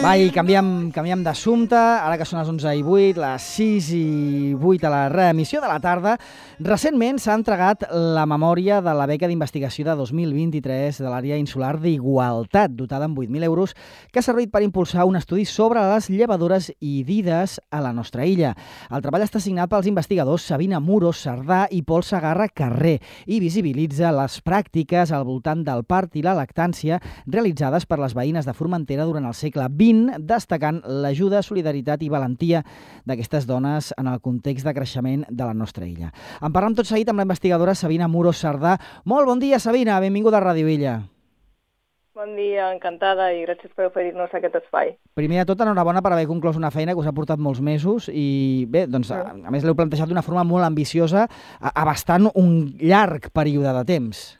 Va, i canviem d'assumpte, ara que són les 11:08, les 6:08 a la reemissió de la tarda. Recentment s'ha entregat la memòria de la beca d'investigació de 2023 de l'àrea insular d'Igualtat, dotada amb 8.000 euros, que ha servit per impulsar un estudi sobre les llevadores i dides a la nostra illa. El treball està signat pels investigadors Sabina Muro Sardà i Pol Segarra Carrer i visibilitza les pràctiques al voltant del part i la lactància realitzades per les veïnes de Formentera durant el segle XX, destacant l'ajuda, solidaritat i valentia d'aquestes dones en el context de creixement de la nostra illa. En parlem tot seguit amb la investigadora Sabina Muro Sardà. Molt bon dia, Sabina, benvinguda a Ràdio Illa. Bon dia, encantada i gràcies per oferir-nos aquest espai. Primer de tot, enhorabona per haver conclòs una feina que us ha portat molts mesos i bé, doncs a més l'heu plantejat d'una forma molt ambiciosa, abastant un llarg període de temps.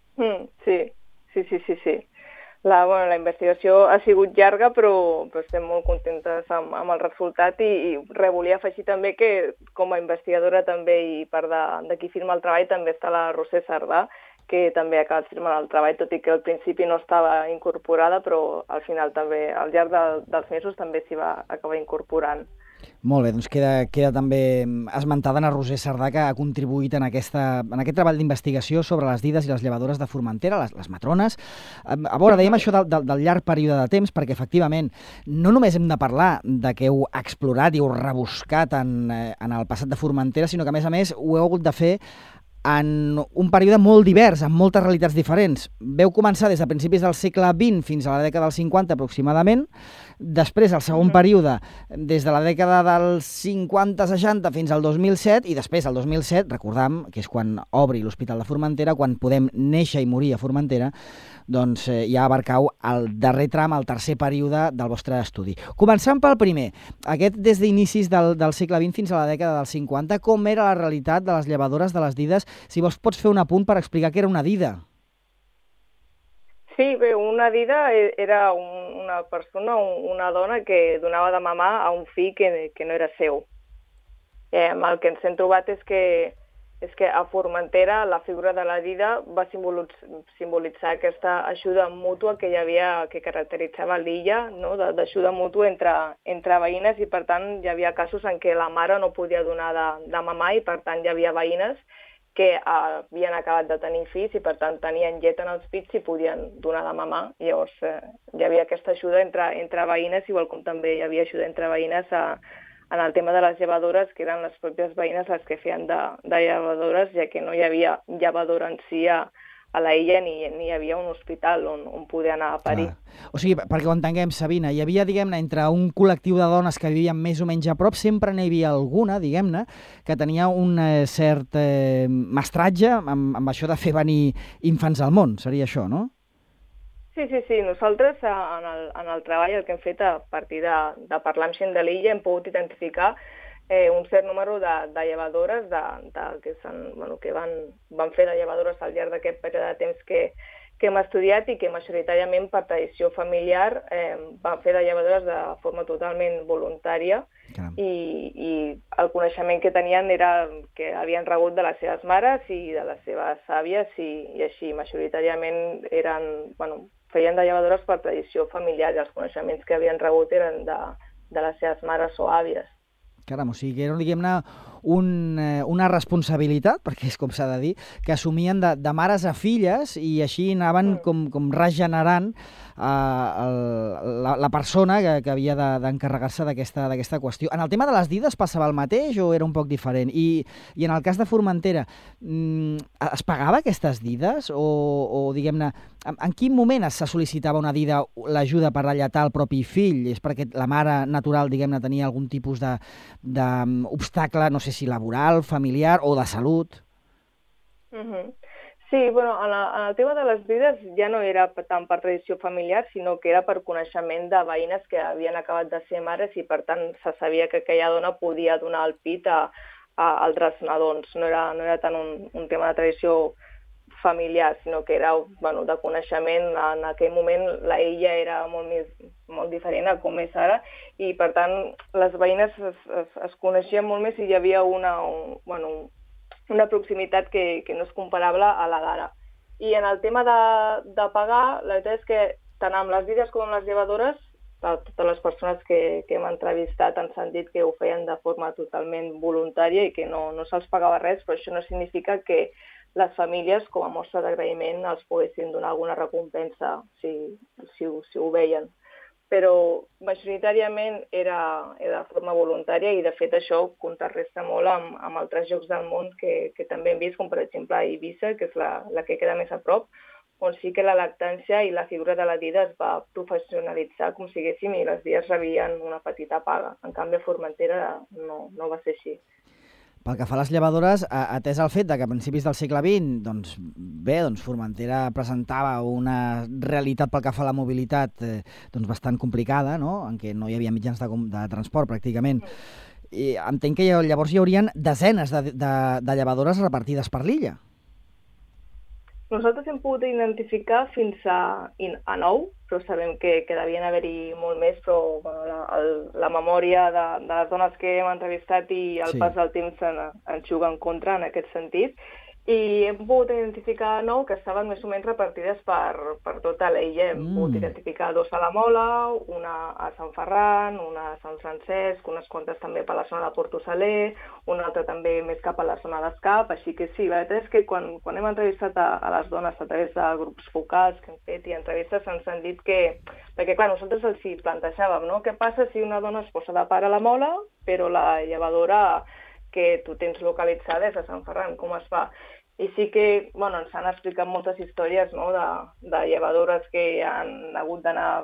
Sí. La investigació ha sigut llarga, però estem molt contentes amb el resultat i volia afegir també que com a investigadora també i part de qui firma el treball també està la Roser Sardà, que també ha acabat firmant el treball, tot i que al principi no estava incorporada, però al final també, al llarg dels mesos també s'hi va acabar incorporant. Molt bé, doncs queda també esmentada a Roser Sardà, que ha contribuït en aquest treball d'investigació sobre les dides i les llevadores de Formentera, les matrones. A veure, dèiem això del llarg període de temps, perquè efectivament no només hem de parlar de que heu explorat i heu rebuscat en el passat de Formentera, sinó que a més ho heu hagut de fer en un període molt divers, amb moltes realitats diferents. Veu començar des de principis del segle XX fins a la dècada dels 50 aproximadament, després el segon període des de la dècada dels 50-60 fins al 2007 i després el 2007, recordam que és quan obri l'Hospital de Formentera, quan podem néixer i morir a Formentera, doncs ja abarcau el darrer tram, el tercer període del vostre estudi. Començant pel primer, aquest des d'inicis del segle XX fins a la dècada dels 50, com era la realitat de les llevadores de les dides? Si vols pots fer un apunt per explicar què era una dida. Sí, bé, una dida era una persona, una dona que donava de mamar a un fill que no era seu. El que ens hem trobat és que a Formentera la figura de la dida va simbolitzar aquesta ajuda mútua que hi havia, que caracteritzava l'illa, no? D'ajuda mútua entre veïnes, i per tant hi havia casos en què la mare no podia donar de mamar i per tant hi havia veïnes que havien acabat de tenir fills i per tant tenien llet en els pits i podien donar de mamar. Llavors hi havia aquesta ajuda entre veïnes, igual com també hi havia ajuda entre veïnes en el tema de les llevadores, que eren les pròpies veïnes les que feien de llevadores, ja que no hi havia llevadora en si a la illa ni hi havia un hospital on poder anar a parir. O sigui, perquè ho entenguem, Sabina, hi havia, diguem-ne, entre un col·lectiu de dones que vivien més o menys a prop, sempre n'hi havia alguna, diguem-ne, que tenia un cert mestratge amb això de fer venir infants al món, seria això, no? Sí. Nosaltres en el treball el que hem fet a partir de parlar amb gent de l'illa hem pogut identificar un cert número de llevadores que van fer de llevadores al llarg d'aquest període de temps que hem estudiat i que majoritàriament per tradició familiar van fer de llevadores de forma totalment voluntària i el coneixement que tenien era que havien rebut de les seves mares i de les seves àvies i així majoritàriament feien de llevadores per tradició familiar i els coneixements que havien rebut eren de les seves mares o àvies. Caram, o sigui que era, diguem-ne, una responsabilitat, perquè és com s'ha de dir, que assumien de mares a filles i així anaven com regenerant la persona que havia d'encarregar-se d'aquesta qüestió. En el tema de les dides passava el mateix o era un poc diferent? I en el cas de Formentera, es pagava aquestes dides o diguem-ne, en quin moment se sol·licitava una dida, l'ajuda per alletar el propi fill? És perquè la mare natural, diguem-ne, tenia algun tipus d'obstacle, no sé si laboral, familiar o de salut? Sí, en el tema de les dides ja no era tant per tradició familiar, sinó que era per coneixement de veïnes que havien acabat de ser mares i per tant se sabia que aquella dona podia donar el pit a altres nadons. No era tant un tema de tradició familiar, sinó que era de coneixement. En aquell moment la illa era molt diferent a com és ara i per tant les veïnes es coneixien molt més i hi havia una proximitat que no és comparable a la d'ara. I en el tema de pagar, la veritat és que tant amb les dides com amb les llevadores totes les persones que hem entrevistat ens han dit que ho feien de forma totalment voluntària i que no se'ls pagava res, però això no significa que les famílies, com a mostra d'agraïment, els poguessin donar alguna recompensa si ho veien. Però majoritàriament era de forma voluntària i, de fet, això contrarresta molt amb altres llocs del món que també hem vist, com per exemple a Eivissa, que és la que queda més a prop, on sí que la lactància i la figura de la dida es va professionalitzar, com si diguéssim, i les dies rebien una petita paga. En canvi, a Formentera no va ser així. Pel que fa a les llevadores, atès el fet que a principis del segle XX, doncs Formentera presentava una realitat pel que fa a la mobilitat doncs bastant complicada, no? En què no hi havia mitjans de transport pràcticament. I entenc que llavors hi haurien desenes de llevadores repartides per l'illa. Nosaltres hem pogut identificar fins a 9, però sabem que devien haver-hi molt més, però la memòria de les dones que hem entrevistat i el pas del temps ens juga en contra en aquest sentit. I hem pogut identificar 9 que estaven més o menys repartides per tota l'illa. Hem pogut identificar 2 a la Mola, una a Sant Ferran, una a Sant Francesc, unes quantes també per la zona de Porto Saler, una altra també més cap a la zona d'Escap. Així que sí, la veritat és que quan hem entrevistat a les dones a través de grups focals que hem fet i entrevistes ens han dit que... Perquè, clar, nosaltres els hi plantejàvem, no? Què passa si una dona es posa de part a la Mola, però la llevadora que tu tens localitzada és a Sant Ferran, com es fa? I sí que ens han explicat moltes històries, no?, de llevadores que han hagut d'anar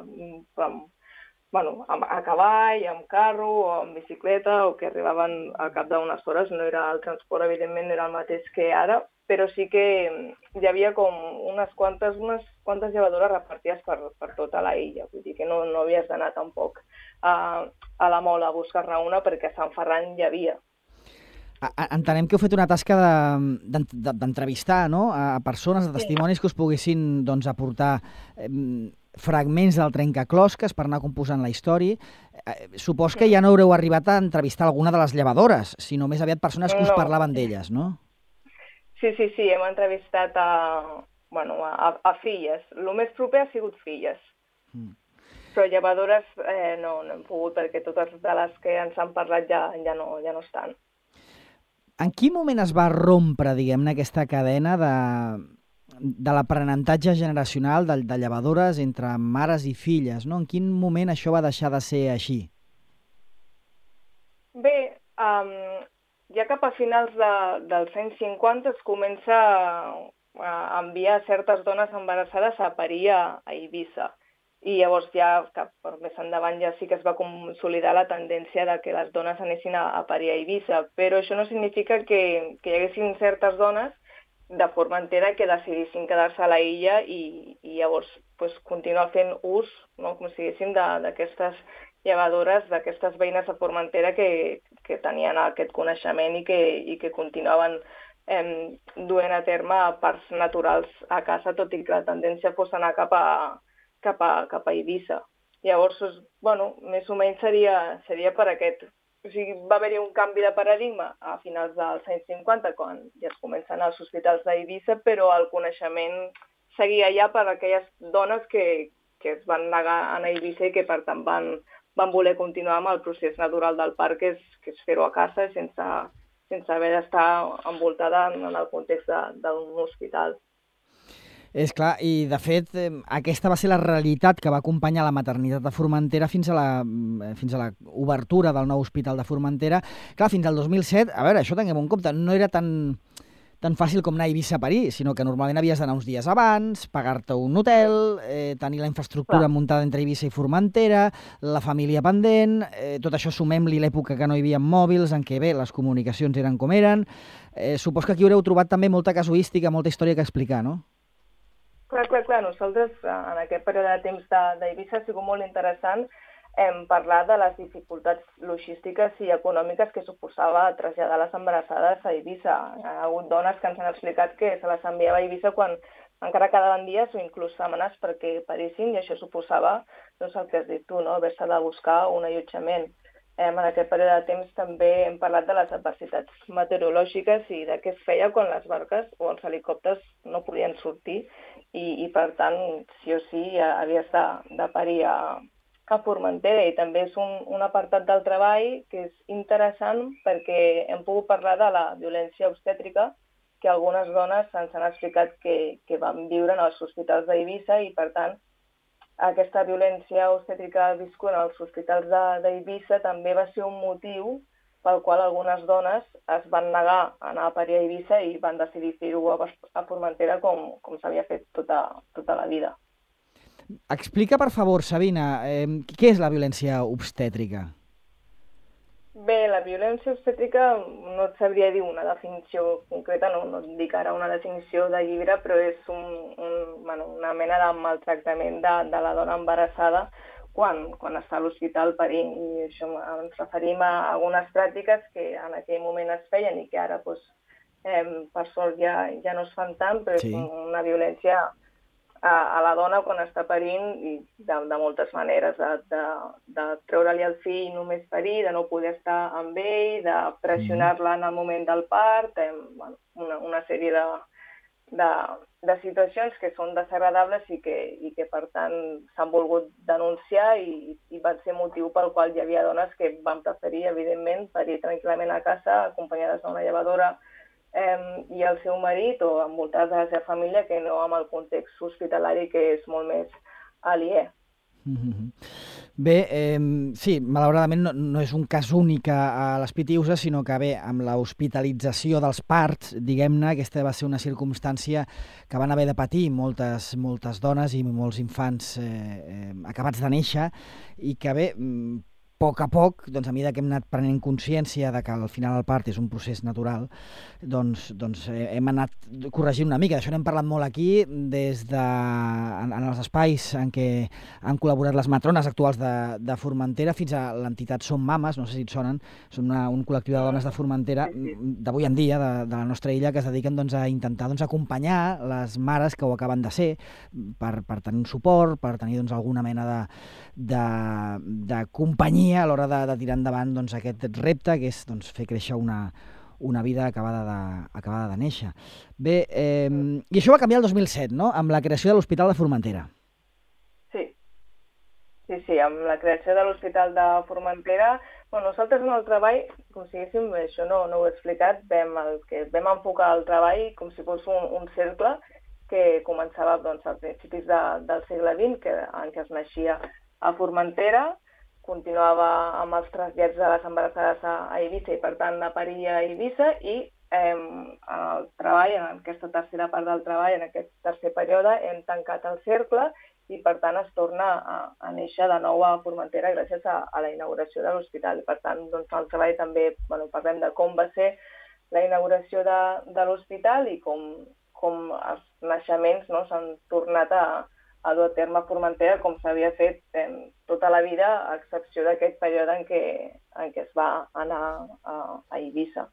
a cavall, amb carro o amb bicicleta, o que arribaven al cap d'unes hores. No era el transport, evidentment, no era el mateix que ara, però sí que hi havia com unes quantes llevadores repartides per tota la illa. Vull dir que no havies d'anar tampoc a la Mola a buscar-ne una, perquè a Sant Ferran hi havia. Entenem que heu fet una tasca d'entrevistar, no?, a persones, de testimonis que us poguessin aportar fragments del trencaclosques per anar composant la història. Supos que ja no haureu arribat a entrevistar alguna de les llevadores, sinó més aviat persones que us parlaven d'elles, no? Sí, hem entrevistat a filles. El més proper ha sigut filles. Però llevadores no hem pogut, perquè totes de les que ens han parlat ja no estan. En quin moment es va rompre, diguem-ne, aquesta cadena de l'aprenentatge generacional de llevadores entre mares i filles, no? En quin moment això va deixar de ser així? Bé, ja cap a finals dels anys 50 es comença a enviar certes dones embarassades a parir a Eivissa. I llavors ja, més endavant, ja sí que es va consolidar la tendència de que les dones anessin a parir a Eivissa, però això no significa que hi haguessin certes dones de Formentera que decidissin quedar-se a la illa i llavors continuar fent ús, no?, com si diguéssim, d'aquestes llevadores, d'aquestes veïnes de Formentera que tenien aquest coneixement i que continuaven duent a terme parts naturals a casa, tot i que la tendència fos anar cap a Eivissa. Llavors, més o menys seria per aquest... O sigui, va haver-hi un canvi de paradigma a finals dels anys 50, quan ja es comencen els hospitals d'Eivissa, però el coneixement seguia allà per aquelles dones que es van negar a anar a Eivissa i que, per tant, van voler continuar amb el procés natural del parc, que és fer-ho a casa sense haver d'estar envoltada en el context d'un hospital. És clar, i de fet aquesta va ser la realitat que va acompanyar la maternitat de Formentera fins a la obertura del nou hospital de Formentera. Clar, fins al 2007, a veure, això tinguem en compte, no era tan fàcil com anar a Eivissa a parir, sinó que normalment havies d'anar uns dies abans, pagar-te un hotel, tenir la infraestructura muntada entre Eivissa i Formentera, la família pendent, tot això sumem-li l'època que no hi havia mòbils, en què bé, les comunicacions eren com eren. Supos que aquí haureu trobat també molta casuística, molta història que explicar, no? Clar. Nosaltres, en aquest període de temps d'Eivissa, ha sigut molt interessant parlar de les dificultats logístiques i econòmiques que suposava traslladar les embarassades a Eivissa. Hi ha hagut dones que ens han explicat que se les enviava a Eivissa quan encara quedaven dies o inclús setmanes perquè parissin, i això suposava el que has dit tu, no?, haver-se de buscar un allotjament. En aquest període de temps també hem parlat de les adversitats meteorològiques i de què es feia quan les barques o els helicòpters no podien sortir i per tant, sí o sí, havies de parir a a Formentera, i també és un apartat del treball que és interessant perquè hem pogut parlar de la violència obstètrica que algunes dones ens han explicat que van viure en els hospitals d'Eivissa, i per tant aquesta violència obstètrica viscuda als hospitals d'Eivissa també va ser un motiu pel qual algunes dones es van negar a anar a parir a Eivissa i van decidir fer-ho a Formentera com s'havia fet tota la vida. Explica, per favor, Sabina, què és la violència obstètrica? Bé, la violència obstètrica no et sabria dir una definició concreta, no et dic ara una definició de llibre, però és una mena de maltractament de la dona embarassada quan està a l'hospital parint. I això ens referim a algunes pràctiques que en aquell moment es feien i que ara, per sort, ja no es fan tant, però és una violència a la dona quan està parint i de moltes maneres, de treure-li el fill només parir, de no poder estar amb ell, de pressionar-la en el moment del part, una sèrie de situacions que són desagradables i que per tant s'han volgut denunciar i van ser motiu pel qual hi havia dones que van preferir, evidentment, parir tranquil·lament a casa, acompanyades d'una llevadora i el seu marit o envoltats de la seva família, que no amb el context hospitalari, que és molt més aliè. Bé, sí, malauradament no és un cas únic a les Pitiüses, sinó que bé, amb l'hospitalització dels parts, diguem-ne, aquesta va ser una circumstància que van haver de patir moltes dones i molts infants acabats de néixer, i que bé, a poc a poc, doncs a mesura que hem anat prenent consciència de que al final el part és un procés natural, doncs hem anat corregint una mica. D'això n'hem parlat molt aquí, en els espais en què han col·laborat les matrones actuals de Formentera, fins a l'entitat Som Mames, no sé si et sonen, són un col·lectiu de dones de Formentera, d'avui en dia, de la nostra illa, que es dediquen a intentar acompanyar les mares que ho acaben de ser, per tenir un suport, per tenir alguna mena de companyia a l'hora de tirar endavant aquest repte, que és fer créixer una vida acabada de néixer. Bé, i això va canviar el 2007, no?, amb la creació de l'Hospital de Formentera. Sí, amb la creació de l'Hospital de Formentera, nosaltres en el treball, com si diguéssim, això no ho he explicat, vam enfocar el treball com si fos un cercle que començava als principis del segle XX, en què es naixia a Formentera, continuava amb els trasllats de les embarassades a Eivissa i, per tant, a parir a Eivissa, i el treball, en aquesta tercera part del treball, en aquest tercer període, hem tancat el cercle i, per tant, es torna a néixer de nou a Formentera gràcies a la inauguració de l'hospital. I, per tant, el treball també, parlem de com va ser la inauguració de l'hospital i com els naixements s'han tornat a dur a terme a Formentera com s'havia fet tota la vida, a excepció d'aquest període en què es va anar a Eivissa.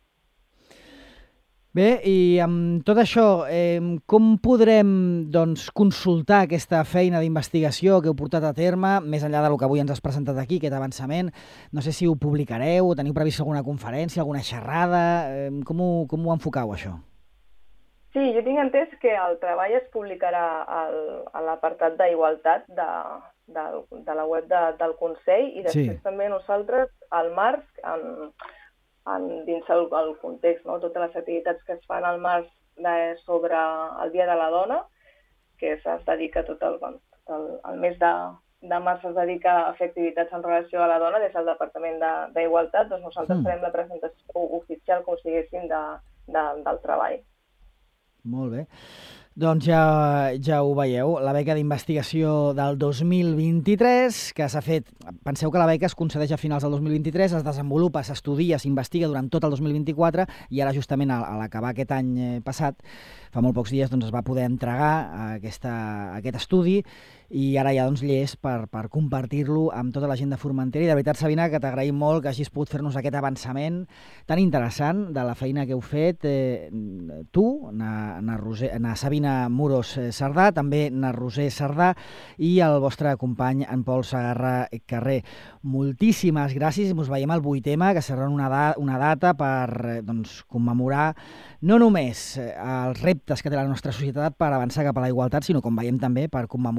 Bé, i amb tot això, com podrem consultar aquesta feina d'investigació que heu portat a terme, més enllà del que avui ens has presentat aquí, aquest avançament? No sé si ho publicareu, teniu previst alguna conferència, alguna xerrada? Com ho enfoqueu, això? Sí, jo tinc entès que el treball es publicarà a l'apartat d'Igualtat de la web del Consell, i després també nosaltres, al març, dins el context, totes les activitats que es fan al març sobre el Dia de la Dona, que es dedica tot el mes de març es dedica a fer activitats en relació a la dona des del Departament d'Igualtat, doncs nosaltres farem la presentació oficial, com si diguéssim, del treball. Molt bé. Doncs ja ho veieu, la beca d'investigació del 2023, que s'ha fet... Penseu que la beca es concedeix a finals del 2023, es desenvolupa, s'estudia, s'investiga durant tot el 2024, i ara justament a l'acabar aquest any passat, fa molt pocs dies, es va poder entregar aquest estudi, i ara ja llest per compartir-lo amb tota la gent de Formentera. I de veritat, Sabina, que t'agraïm molt que hagis pogut fer-nos aquest avançament tan interessant de la feina que heu fet tu, na Sabina Muros Sardà, també na Roser Sardà, i el vostre company, en Pol Segarra Carrer. Moltíssimes gràcies, i ens veiem al 8M, que serà una data per commemorar no només els reptes que té la nostra societat per avançar cap a la igualtat, sinó, com veiem també, per commemorar i per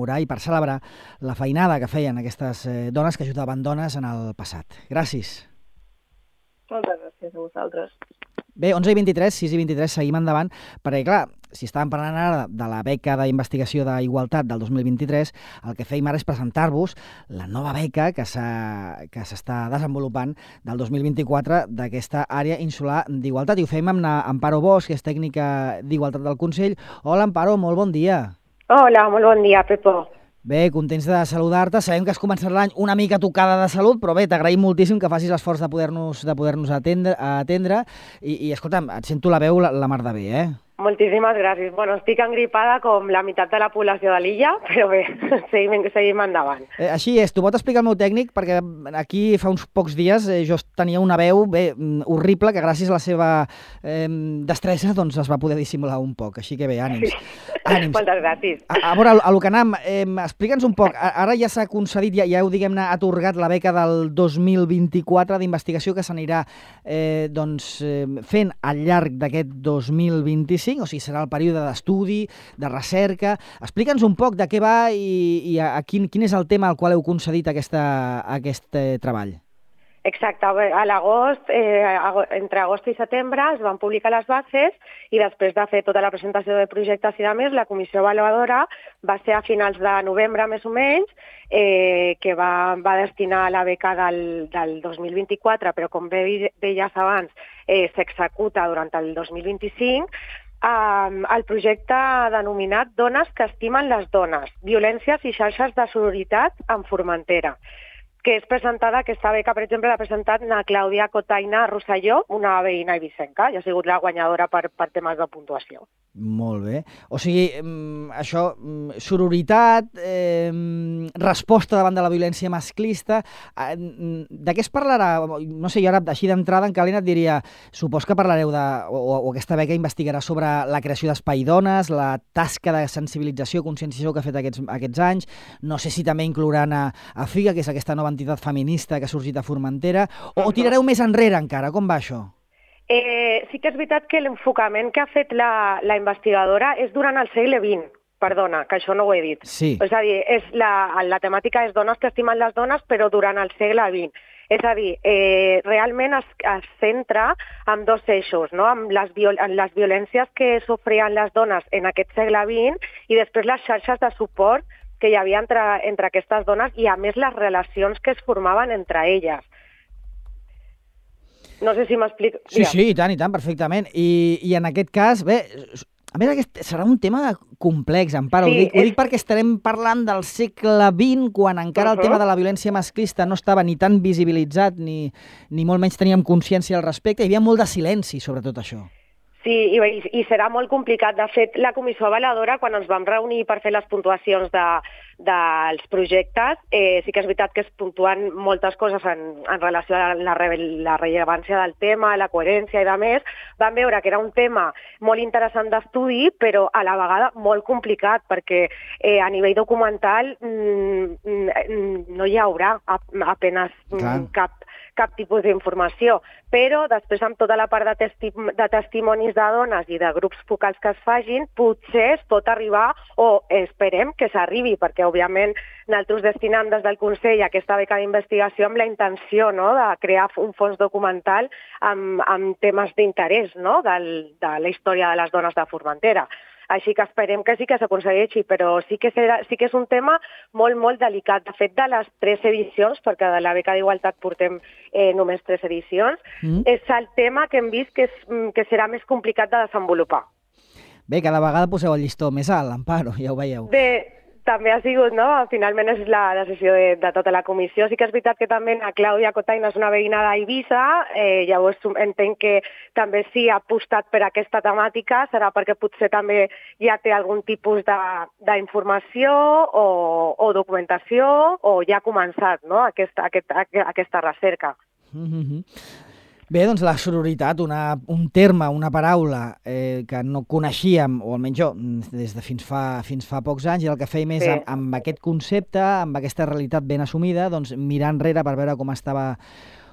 celebrar la feinada que feien aquestes dones que ajudaven dones en el passat. Gràcies. Moltes gràcies a vosaltres. Bé, 11:23, 6:23, seguim endavant, perquè, clar, si estàvem parlant ara de la beca d'investigació d'Igualtat del 2023, el que fèiem ara és presentar-vos la nova beca que s'està desenvolupant del 2024 d'aquesta àrea insular d'Igualtat. I ho fèiem amb Amparo Bosch, que és tècnica d'Igualtat del Consell. Hola, Amparo, molt bon dia. Hola, molt bon dia, Pepo. Bé, contents de saludar-te. Sabem que has començat l'any una mica tocada de salut, però bé, t'agraïm moltíssim que facis l'esforç de poder-nos atendre. I escolta'm, et sento la veu la mar de bé, eh? Moltíssimes gràcies. Bueno, estic engripada com la meitat de la població de l'illa, però bé, seguim endavant. Així és. T'ho pot explicar el meu tècnic? Perquè aquí fa uns pocs dies jo tenia una veu horrible que gràcies a la seva destressa doncs es va poder dissimular un poc. Així que bé, ànims. Sí. Ànims. Moltes gràcies. A veure, a lo que anem, explica'ns un poc. Ara ja s'ha concedit, ja heu, diguem-ne, atorgat la beca del 2024 d'investigació que s'anirà fent al llarg d'aquest 2025. O sigui, serà el període d'estudi, de recerca. Explica'ns un poc de què va i quin és el tema al qual heu concedit aquest treball. Exacte. A l'agost, entre agost i setembre, es van publicar les bases i després de fer tota la presentació de projectes i de més, la comissió avaluadora va ser a finals de novembre, més o menys, que va destinar la beca del 2024, però com bé deies abans, s'executa durant el 2025, el projecte denominat Dones que estimen les dones, violències i xarxes de sororitat en Formentera, que és presentada, aquesta beca, per exemple, l'ha presentat la Clàudia Cotaina Rosselló, una veïna ibicenca, i ha sigut la guanyadora per temes de puntuació. Molt bé. O sigui, això, sororitat, resposta davant de la violència masclista, de què es parlarà? No sé, jo ara, així d'entrada, en calent et diria, supos que parlareu o aquesta beca investigarà sobre la creació d'espai dones, la tasca de sensibilització, conscienciació que ha fet aquests anys, no sé si també inclouran a FIGA, que és aquesta nova entitat feminista que ha sorgit a Formentera, o tirareu més enrere encara? Com va això? Sí que és veritat que l'enfocament que ha fet la investigadora és durant el segle XX, perdona, que això no ho he dit. Sí. És a dir, la temàtica és dones que estimen les dones, però durant el segle XX. És a dir, realment es centra en dos eixos, no? En les violències que sofrien les dones en aquest segle XX i després les xarxes de suport que hi havia entre aquestes dones i, a més, les relacions que es formaven entre elles. No sé si m'explico. Sí, i tant, perfectament. I en aquest cas, bé, a més, aquest serà un tema complex, Amparo. Sí, ho dic perquè estarem parlant del segle XX, quan encara el tema de la violència masclista no estava ni tan visibilitzat, ni molt menys teníem consciència al respecte. Hi havia molt de silenci sobre tot això. Sí, i serà molt complicat. De fet, la comissió avaladora, quan ens vam reunir per fer les puntuacions dels projectes, sí que és veritat que es puntuen moltes coses en relació a la rellevància del tema, la coherència i de més. Vam veure que era un tema molt interessant d'estudi, però a la vegada molt complicat, perquè a nivell documental no hi haurà apenas cap tipus d'informació, però després amb tota la part de testimonis de dones i de grups focals que es fagin, potser es pot arribar, o esperem que s'arribi, perquè òbviament nosaltres destinem des del Consell aquesta beca d'investigació amb la intenció, no?, de crear un fons documental amb temes d'interès, no?, de la història de les dones de Formentera. Així que esperem que sí que s'aconsegueixi, però sí que és un tema molt, molt delicat. De fet, de les 3 edicions, perquè de la beca d'Igualtat portem només 3 edicions, és el tema que hem vist que serà més complicat de desenvolupar. Bé, cada vegada poseu el llistó més alt, Amparo, ja ho veieu. Bé, també ha sigut, no? Finalment és la decisió de tota la comissió. Sí que és veritat que també la Clàudia Cotaina és una veïna d'Eivissa, llavors entenc que també sí ha apostat per aquesta temàtica, serà perquè potser també ja té algun tipus d'informació o documentació, o ja ha començat, no?, aquesta recerca. Bé, doncs la sororitat, un terme, una paraula que no coneixíem, o almenys jo, des de fins fa pocs anys, i el que fèiem és amb aquest concepte, amb aquesta realitat ben assumida, doncs mirar enrere per veure com estava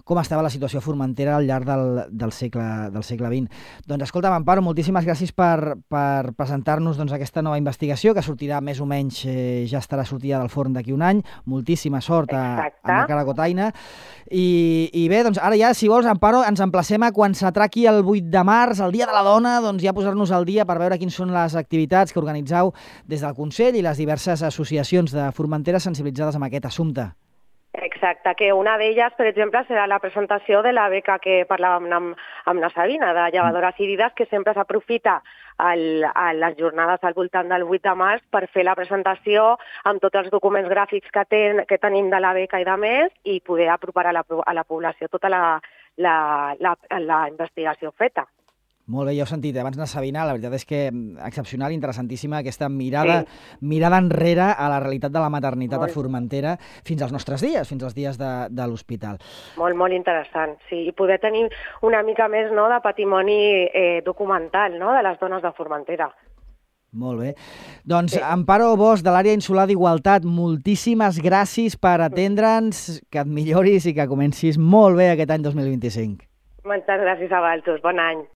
com estava la situació a Formentera al llarg del segle XX. Doncs escolta'm, Amparo, moltíssimes gràcies per presentar-nos aquesta nova investigació, que sortirà més o menys, ja estarà sortida del forn d'aquí un any. Moltíssima sort a la Clara Cotaina. I bé, doncs ara ja, si vols, Amparo, ens emplacem a quan s'atraqui el 8 de març, el Dia de la Dona, doncs ja posar-nos al dia per veure quins són les activitats que organitzeu des del Consell i les diverses associacions de Formentera sensibilitzades amb aquest assumpte. Exacte, que una d'elles, per exemple, serà la presentació de la beca que parlàvem amb la Sabina, de llevadores i dides, que sempre s'aprofita a les jornades al voltant del 8 de març per fer la presentació amb tots els documents gràfics que tenim de la beca i de més, i poder apropar a la població tota la investigació feta. Molt bé, ja heu sentit, abans de Sabina, la veritat és que excepcional, interessantíssima, aquesta mirada enrere a la realitat de la maternitat a Formentera fins als nostres dies, fins als dies de l'hospital. Molt, molt interessant, sí, i poder tenir una mica més de patrimoni documental de les dones de Formentera. Molt bé. Doncs, Amparo Bosch, de l'àrea insular d'Igualtat, moltíssimes gràcies per atendre'ns, que et milloris i que comencis molt bé aquest any 2025. Moltes gràcies a vosaltres, bon any.